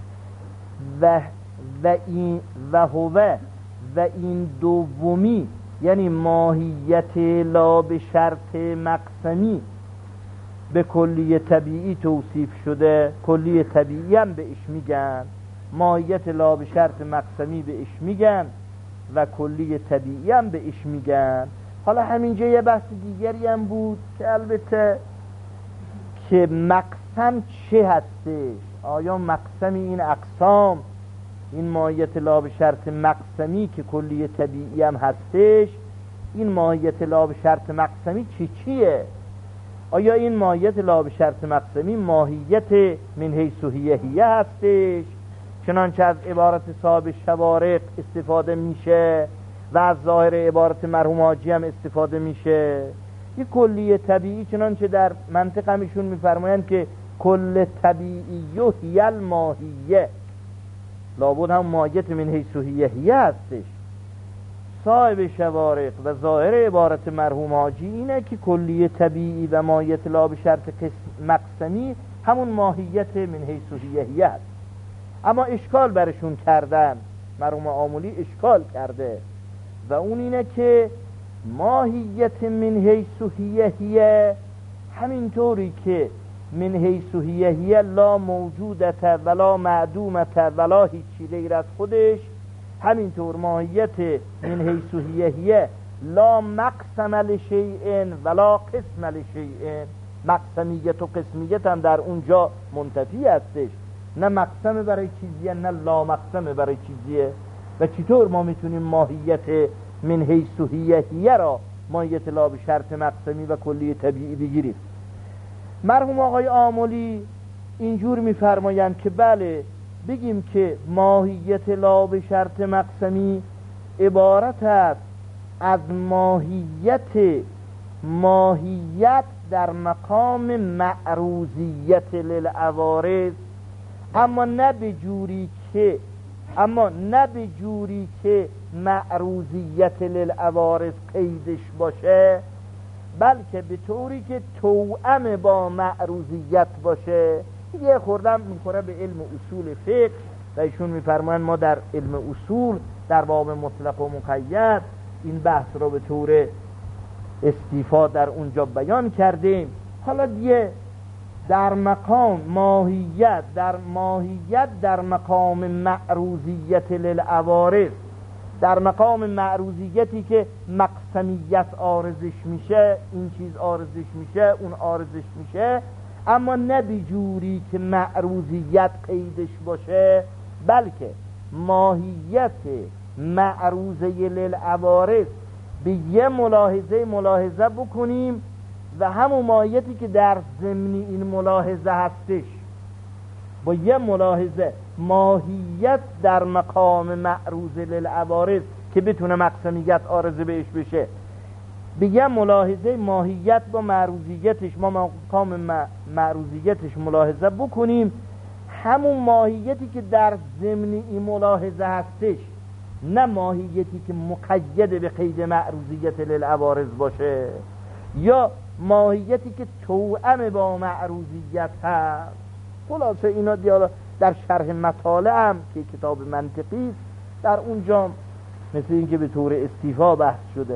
و هو و این دومی، یعنی ماهیت لا به شرط مقسمی به کلی طبیعی توصیف شده. کلی طبیعی هم بهش میگن، ماهیت لا به شرط مقسمی بهش میگن و کلی طبیعی هم بهش میگن. حالا همینجا یه بحث دیگری هم بود که البته که مقسم چه هستش. آیا مقسمی این اقسام، این ماهیت لا به شرط مقسمی که کلی طبیعی هم هستش، این ماهیت لا به شرط مقسمی چیه؟ آیا این ماهیت لا به شرط مقسمی ماهیت من حیث هیه هستش چنانچه از عبارت صاحب شوارق استفاده میشه، و از ظاهر عبارت مرحوم حاجی هم استفاده میشه. این کلیه طبیعی چنانچه در منطق هم ایشون میفرمایند که کل طبیعی هی الماهیه، لابد هم ماهیت من حیث هیه هستش. صاحب شوارق و ظاهر عبارت مرحوم حاجی اینه که کلیه طبیعی و ماهیت لا به شرط مقسمی همون ماهیت من حیث هیه هست. اما اشکال برشون کردن، مرحوم آملی اشکال کرده و اون اینه که ماهیت من حیث هیه همینطوری که من حیث هیه لا موجودت ولا معدومت ولا هیچی غیر از خودش، همینطور ماهیت من حیث هیه لا مقسم لشیء ولا قسم لشیء، مقسمیت و قسمیت هم در اونجا منتفی هستش، نه مقسم برای چیزیه نه لا مقسم برای چیزیه. و چطور ما میتونیم ماهیت من حیث هیه را ماهیت لا به شرط مقسمی و کلی طبیعی بگیریم؟ مرحوم آقای آملی اینجور میفرمایند که بله، بگیم که ماهیت لا به شرط مقسمی عبارت است از ماهیت در مقام معروضیت للعوارض، اما نه به جوری که معروضیت للعوارض قیدش باشه، بلکه به طوری که توأم با معروضیت باشه. یه خوردم میخوره به علم اصول فقه و ایشون میفرمایند ما در علم اصول در باب مطلق و مقید این بحث رو به طور استیفا در اونجا بیان کردیم. حالا دیگه در مقام ماهیت در مقام معروضیت للعوارض، در مقام معروضیتی که مقسمیت عارضش میشه، این چیز عارضش میشه اون عارضش میشه، اما نه بجوری که معروضیت قیدش باشه، بلکه ماهیت معروضه للعوارض به یه ملاحظه بکنیم و همون ماهیتی که در ضمن این ملاحظه هستش با یه ملاحظه ماهیت در مقام معروضه للعوارض که بتونه مقسمیت عارضه بهش بشه، به یه ملاحظه ماهیت با معروضیتش، ما مقام معروضیتش ملاحظه بکنیم، همون ماهیتی که در ضمن این ملاحظه هستش، نه ماهیتی که مقید به قید معروضیت للعوارض باشه یا ماهیتی که توأم با معروضیت هست. خلاصه اینا دیالا در شرح مطالع هم که کتاب منطقی است در اونجا مثل این که به طور استیفا بحث شده.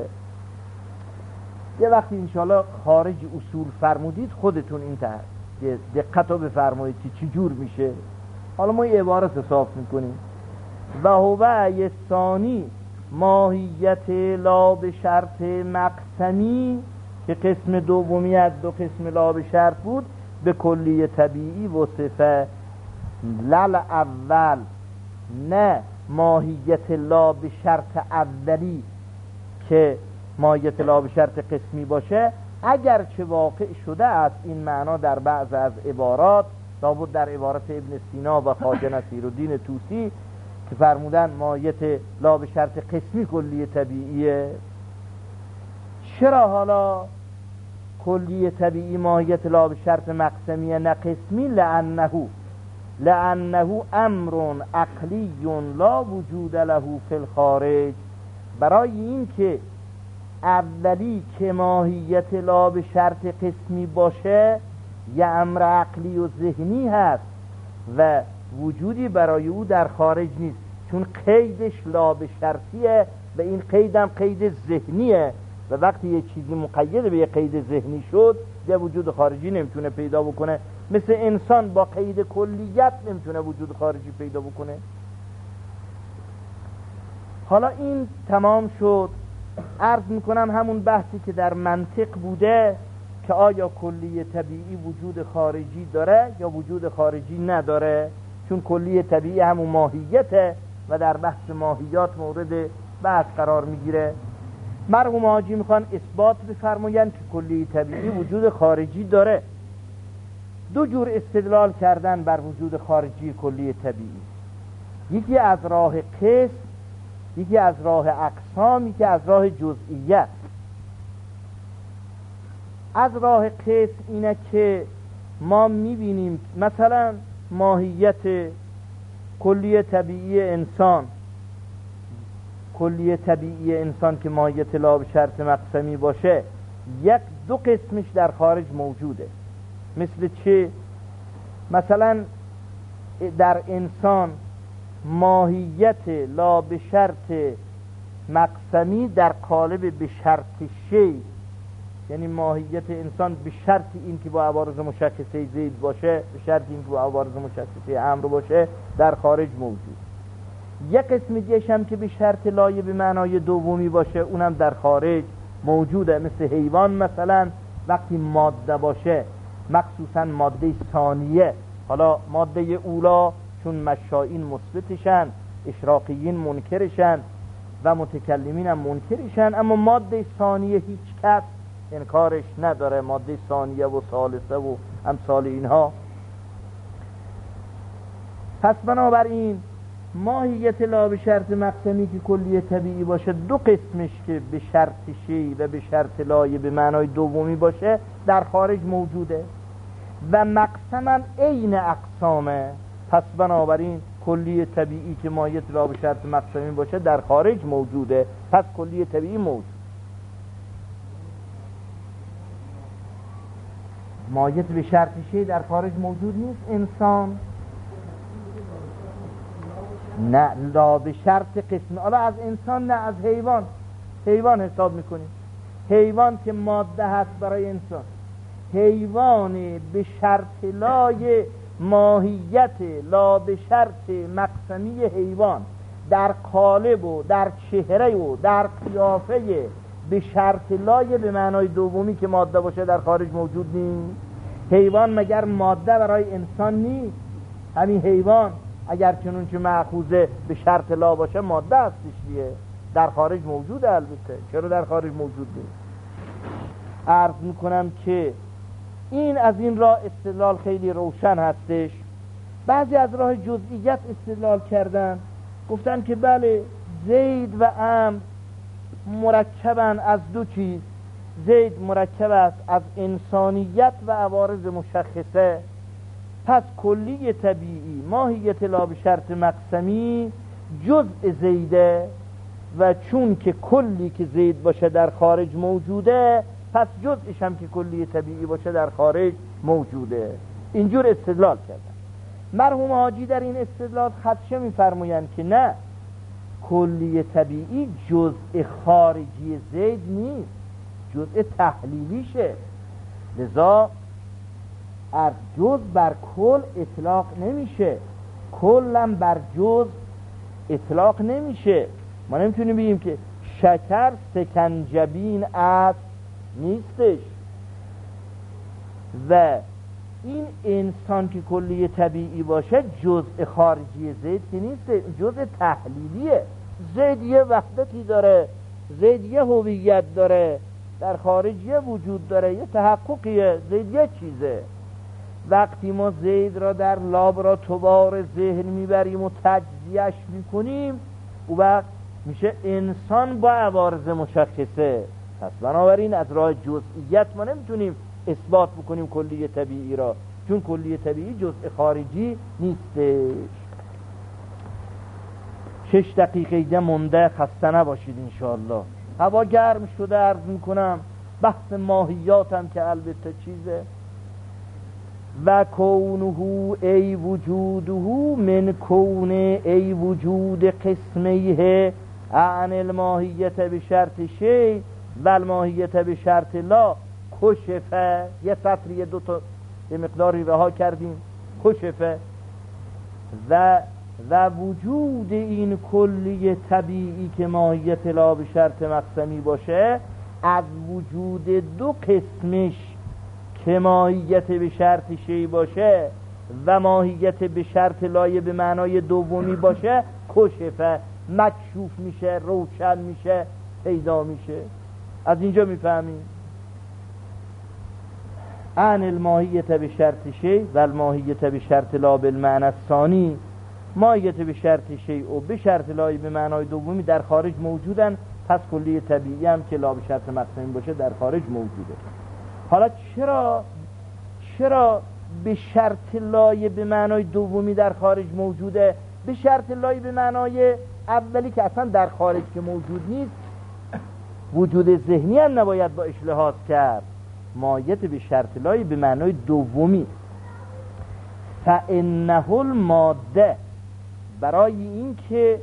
یه وقتی انشاءالله خارج اصول فرمودید خودتون این دقت رو بفرمایید که چی جور میشه. حالا ما یه عبارت صاف میکنیم و هو یستانی ماهیت لا به شرط مقسمی، که قسم دومی از دو قسم لا به شرط بود، به کلی طبیعی وصفه لل اول، نه ماهیت لا به شرط اولی که ماهیت لا به شرط قسمی باشه، اگرچه واقع شده است این معنا در بعض از عبارات، لابد در عبارت ابن سینا و خواجه نصیرالدین طوسی که فرمودن ماهیت لا به شرط قسمی کلی طبیعیه. چرا حالا کلی طبیعی ماهیت لا به شرط مقسمیه نه قسمی؟ لأنه امر عقلی لا وجود له فی الخارج، برای این که اولی که ماهیت لا به شرط قسمی باشه یه امر عقلی و ذهنی هست و وجودی برای او در خارج نیست، چون قیدش لا به شرطیه و این قیدم قید ذهنیه و وقتی یه چیزی مقید به یه قید ذهنی شد یه وجود خارجی نمیتونه پیدا بکنه، مثل انسان با قید کلیت نمیتونه وجود خارجی پیدا بکنه. حالا این تمام شد. عرض میکنم همون بحثی که در منطق بوده که آیا کلی طبیعی وجود خارجی داره یا وجود خارجی نداره، چون کلی طبیعی همون ماهیته و در بحث ماهیات مورد بحث قرار میگیره. مرحوم حاجی میخوان اثبات بفرمایند که کلی طبیعی وجود خارجی داره. دو جور استدلال کردن بر وجود خارجی کلی طبیعی، یکی از راه قسم یکی از راه اقسام، یکی از راه جزئیت. از راه قسم اینه که ما میبینیم مثلا ماهیت کلیه طبیعی انسان، کلیه طبیعی انسان که ماهیت لا به شرط مقسمی باشه، یک دو قسمش در خارج موجوده. مثل چه؟ مثلا در انسان ماهیت لا به شرط مقسمی در قالب به شرط شی، یعنی ماهیت انسان به شرط این که با عوارض مشخصه زید باشه، به شرط این که با عوارض مشخصه امر باشه، در خارج موجود. یک قسم دیگه هم که به شرط لایه به معنای دومی باشه، اونم در خارج موجوده. مثل حیوان مثلا وقتی ماده باشه، مخصوصا ماده ثانیه، حالا ماده اولا چون مشائین مثبتشن، اشراقیین منکرشن و متکلمین هم منکرشن، اما ماده ثانیه هیچ کس انکارش نداره، ماده ثانیه و ثالثه و امثال اینها. پس بنابراین ماهیت لا به شرط مقسمی که کلیه طبیعی باشه، دو قسمش که به شرط شی و به شرط لایه به معنای دومی باشه در خارج موجوده و مقسم هم عین اقسامه. پس بنابراین کلیه طبیعی که ماهیت لا به شرط مقسمی باشه در خارج موجوده، پس کلیه طبیعی موجود. ماهیت به شرط شی در خارج موجود نیست. انسان نه، لا به شرط قسم. حالا از انسان نه، از حیوان. حیوان حساب میکنیم، حیوان که ماده هست برای انسان، حیوان به شرط لای ماهیت لا به شرط مقسمی حیوان در قالب و در چهره و در قیافه به شرط لای به معنای دومی که ماده باشه در خارج موجود نیست. حیوان مگر ماده برای انسان نیست؟ همین حیوان اگر چنون که مأخوذه به شرط لا باشه ماده هستش دیگه، در خارج موجوده. البته چرا در خارج موجود نیست؟ عرض میکنم که این از این راه استدلال خیلی روشن هستش. بعضی از راه جزئیت استدلال کردن، گفتن که بله زید و امر مرکبن از دو چیز. زید مرکب است از انسانیت و عوارض مشخصه، پس کلی طبیعی ماهیت لا به شرط مقسمی جزء زیده و چون که کلی که زید باشه در خارج موجوده، پس جزءش هم که کلی طبیعی باشه در خارج موجوده. اینجور استدلال کردن. مرحوم حاجی در این استدلال خدشه می‌فرمایند که نه، کلی طبیعی جزء خارجی زید نیست، جزء تحلیلیشه. لذا از جز بر کل اطلاق نمیشه، کلم بر جز اطلاق نمیشه. ما نمیتونیم بگیم که شکر سکنجبین است، نیستش. و این انسان که کلی طبیعی باشه جزء خارجی زید که نیست، جزء تحلیلیه. زید یه وحدتی داره، زید یه هویت داره، در خارج یه وجود داره، یه تحققیه. زید یه چیزه. وقتی ما زید را در لابراتوار ذهن میبریم و تجزیهش میکنیم، او وقت میشه انسان با عوارض مشخصه. پس بنابراین از راه جزئیت ما نمیتونیم اثبات بکنیم کلیه طبیعی را، چون کلیه طبیعی جزء خارجی نیستش. 6 دقیقه دیگه مونده، خسته نباشید انشاءالله. هوا گرم شده، عرض میکنم بحث ماهیاتم که البته چیزه. و کونه ای وجوده من کون ای وجود قسمیه عن الماهیت به شرط شی و الماهیت به شرط لا کشفه. یه سطری دو تا یه مقداری رها کردیم. کشفه و وجود این کلی طبیعی که ماهیت لا به شرط مقسمی باشه، از وجود دو قسمش که ماهیت به شرط شی باشه و ماهیت به شرط لایه به معنای دومی باشه، کشفه، مکشوف میشه، روشن میشه، پیدا میشه. از اینجا میفهمیم عن الماهیت به شرط شی و الماهیت به شرط لا بالمعنی الثانی مایت به شرط شیء و به شرط لای به معنای دومی در خارج موجودن، پس کلی طبیعی هم که لا به شرط مقسمی باشه در خارج موجوده. حالا چرا به شرط لای به معنای دومی در خارج موجوده؟ به شرط لای به معنای اولی که اصلا در خارج که موجود نیست، وجود ذهنی هم نباید با لحاظ کرد. مایت به شرط لای به معنای دومی، فانه الماده، برای این که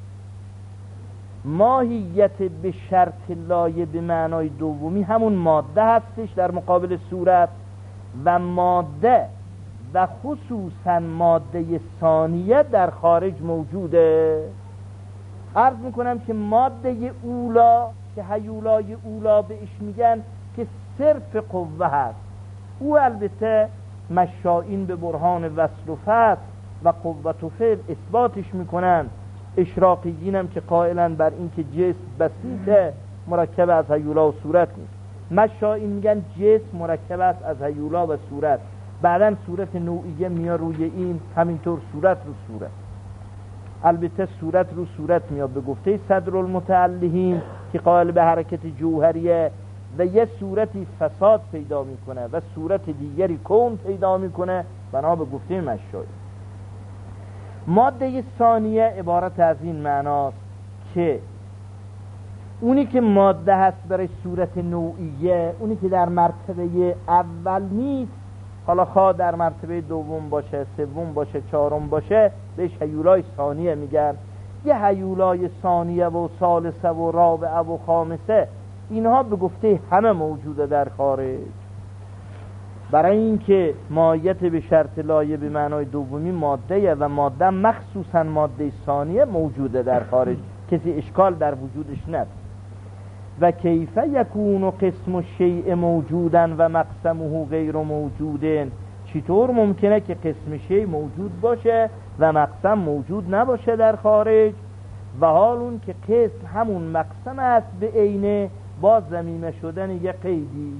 ماهیت به شرط لایه به معنای دومی همون ماده هستش در مقابل صورت، و ماده و خصوصا ماده ثانیه در خارج موجوده. عرض میکنم که ماده اولا که هیولای اولا بهش میگن که صرف قوه هست، او البته مشائین به برهان وصل و فصل و قوت و فعل اثباتش میکنن. اشراقیین هم که قائلن بر این که جسم بسیطه مرکب از هیولا و صورت نیست. مشائین میگن جسم مرکب است از هیولا و صورت، بعدن صورت نوعیه میاد روی این، همینطور صورت رو صورت. البته صورت رو صورت میاد به گفته صدر المتعلهین که قائل به حرکت جوهریه و یه صورتی فساد پیدا میکنه و صورت دیگری کون پیدا میکنه بنا به گفته مشائین. ماده ثانیه عبارت از این معناست که اونی که ماده هست برای صورت نوعیه، اونی که در مرتبه اول نیست، حالا خواه در مرتبه دوم باشه، سوم باشه، چهارم باشه، بهش هیولای ثانیه میگن. یه هیولای ثانیه و ثالثه و رابعه و خامسه، اینها به گفته همه موجوده در خارج. برای اینکه مایت به شرط لایه به معنای دومی ماده و ماده مخصوصا ماده ثانیه موجوده در خارج، کسی اشکال در وجودش نداره. و کیف یکون قسم الشیء موجودا و مقسمه غیر موجودن، چطور ممکنه که قسم شیء موجود باشه و مقسم موجود نباشه در خارج؟ و حال اون که قسم همون مقسم است به عینه، با ضمیمه شدن یه قیدی.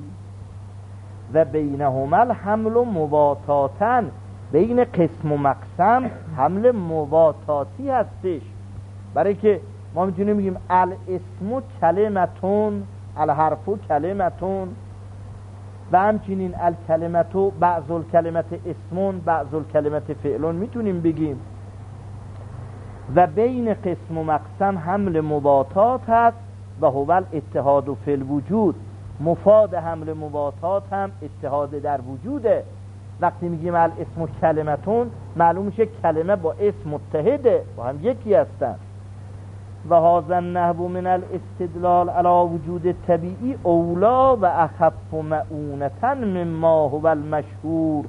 و بینهما الحمل مباتاتن، بین قسم و مقسم حمل مباتاتی هستش. برای که ما میتونیم بگیم الاسم کلمتون، الحرف کلمتون، و همچنین الکلمتو بعض الکلمت اسمون بعض الکلمت فعلون میتونیم بگیم. و بین قسم و مقسم حمل مباتات هست و هو الاتحاد و فی الوجود. مفاد حمل مباتات هم اتحاد در وجوده. وقتی میگیم الاسم کلمتون، معلوم میشه کلمه با اسم متحده، با هم یکی هستن. و هذا النحو من الاستدلال علی وجود طبیعی اولا و اخف مؤونة مما هو المشهور.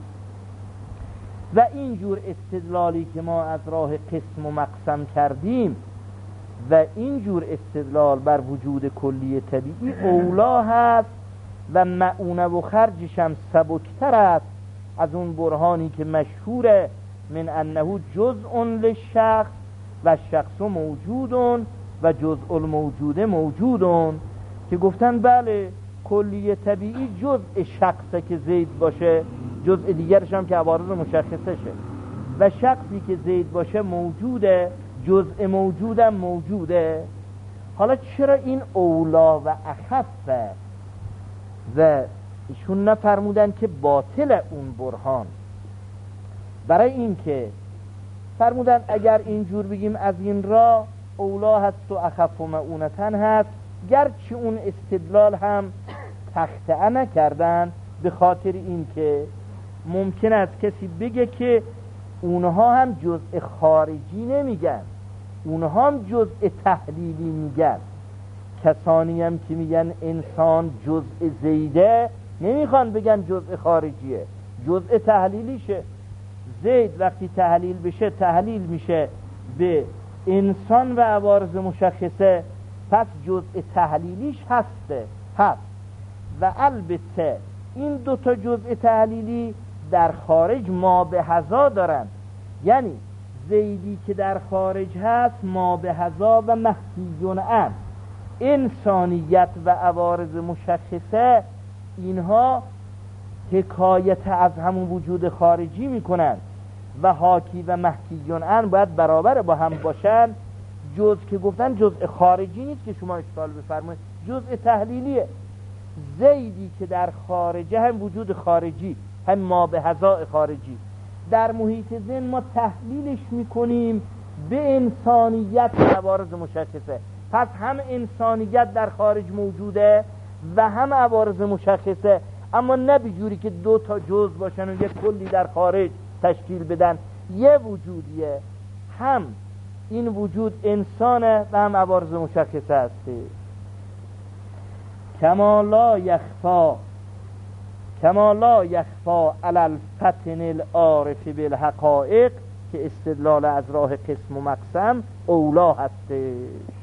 و اینجور استدلالی که ما از راه قسم و مقسم کردیم و اینجور استدلال بر وجود کلی طبیعی اولا هست و مؤونه و خرجش هم سبکتر است از اون برهانی که مشهوره من انه جزء للشخص و شخص موجودون و جزء الموجود موجودون، که گفتن بله کلی طبیعی جزء شخصه که زید باشه، جزء دیگرش هم که عوارض مشخصه شه، و شخصی که زید باشه موجوده، جزء موجودم موجوده. حالا چرا این اولا و اخفه و ایشون نفرمودن که باطل اون برهان؟ برای این که فرمودن اگر اینجور بگیم از این را اولا هست و اخف و مؤونتن هست، گرچه اون استدلال هم تخطئه نکردن، به خاطر این که ممکن است کسی بگه که اونها هم جزء خارجی نمیگن، اونها هم جزء تحلیلی میگن. کسانی هم که میگن انسان جزء زیده نمیخوان بگن جزء خارجیه، جزء تحلیلیشه. زید وقتی تحلیل بشه تحلیل میشه به انسان و عوارض مشخصه، پس جزء تحلیلیش هست. و البته این دوتا جزء تحلیلی در خارج ما به هزا دارن، یعنی زیدی که در خارج هست ما به هزا و محسیون ان، انسانیت و عوارض مشخصه اینها حکایت از همون وجود خارجی میکنن. و حاکی و محکیون ان باید برابر با هم باشن. جزء که گفتن جزء خارجی نیست که شما اشکال بفرمایید، جزء تحلیلیه. زیدی که در خارجه هم وجود خارجی، هم ما به هزا خارجی، در محیط ذهن ما تحلیلش میکنیم به انسانیت عوارض مشخصه. پس هم انسانیت در خارج موجوده و هم عوارض مشخصه، اما نه بجوری که دو تا جزء باشن و یک کلی در خارج تشکیل بدن. یه وجودیه، هم این وجود انسانه و هم عوارض مشخصه هستی. کما لا یخفا علی الفطن العارف بالحقائق، که استدلال از راه قسم و مقسم اولا هستش.